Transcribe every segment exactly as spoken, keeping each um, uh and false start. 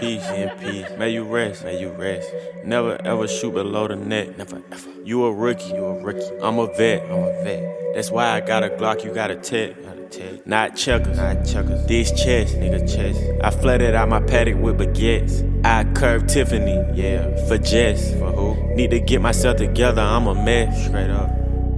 peace, in peace. May you rest, may you rest. Never ever shoot below the net. Never ever. You a rookie, you a rookie. I'm a vet, I'm a vet. That's why I got a Glock, you got a tech. Not checkers, not checkers. This chest, nigga chest. I flooded out my paddock with baguettes. I curved Tiffany, yeah, for Jess. For who? Need to get myself together, I'm a mess. Straight up.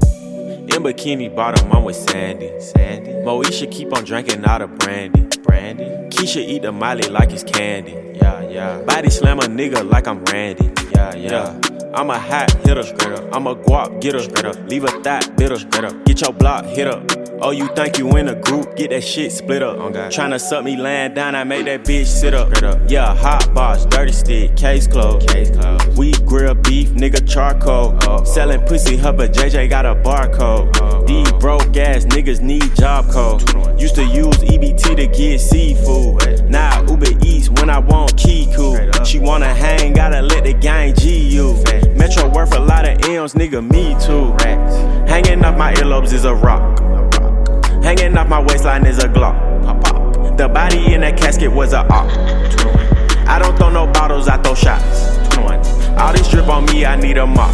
In bikini bottom, I'm with Sandy. Sandy. Moesha keep on drinking out of brandy. Brandy. Keisha eat the Molly like it's candy. Yeah, yeah. Body slam a nigga like I'm Randy. Yeah, yeah. yeah. I'm a hot hitter. Straight up. I'm a guap getter. Straight up. Leave a thought bitter. Straight up. Get your block hit up. Oh, you think you in a group? Get that shit split up. Oh, tryna suck me laying down, I made that bitch sit up. up. Yeah, hot box, dirty stick, case closed. Case closed. We grill beef, nigga charcoal. Oh, Selling oh. pussy, her but J J got a barcode. Oh, These oh. broke ass niggas need job code. Used to use E B T to get seafood. Now Uber Eats when I want Kiku. She wanna hang, gotta let the gang G you. Metro worth a lot of M's, nigga, me too. Hanging off my earlobes is a rock. Hanging off my waistline is a Glock. The body in that casket was a op. I don't throw no bottles, I throw shots. All this drip on me, I need a mop.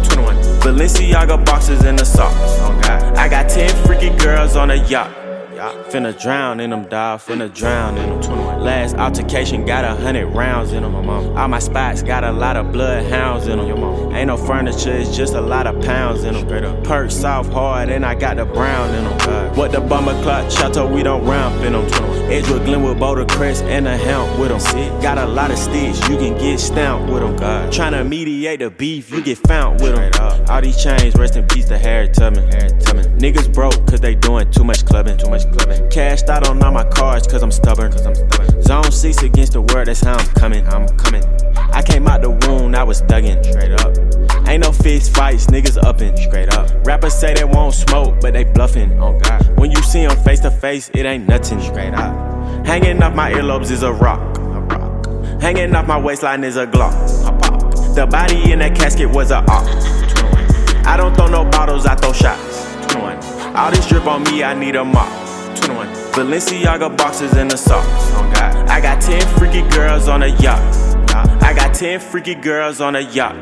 Balenciaga boxes in the socks. I got ten freaky girls on a yacht. Finna drown in them, dawg, finna drown in them. Last altercation got a hundred rounds in them. All my spots got a lot of bloodhounds in them. Ain't no furniture, it's just a lot of pounds in them. Perk soft hard, and I got the brown in them. What the bomber clock, Chateau, we don't ramp in them. Edgewood, Glenwood, Boulder Crest, and a helm with them. Got a lot of sticks, you can get stamped with them. Tryna mediate the beef, you get found with them. All these chains, rest in peace to Harry Tubman. Niggas broke, cause they doing too much clubbing. Too much clubbing. Cashed out on all my cards, cause I'm stubborn. Cause I'm stubborn. Zone six against the world, that's how I'm coming. I'm coming. I came out the wound, I was thuggin'. Straight up. Ain't no fist fights, niggas uppin'. Straight up. Rappers say they won't smoke, but they bluffin'. Oh God. When you see them face to face, it ain't nothing. Straight up. Hanging off my earlobes is a rock. A rock. Hanging off my waistline is a Glock. A pop. The body in that casket was a op. I don't throw no bottles, I throw shots. All this drip on me, I need a mop. Balenciaga boxes in the socks. I got ten freaky girls on a yacht. I got ten freaky girls on a yacht.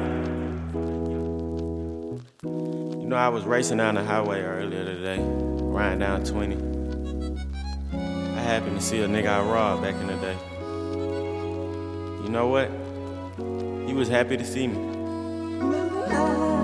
You know, I was racing down the highway earlier today, riding down twenty. I happened to see a nigga I robbed back in the day. You know what? He was happy to see me.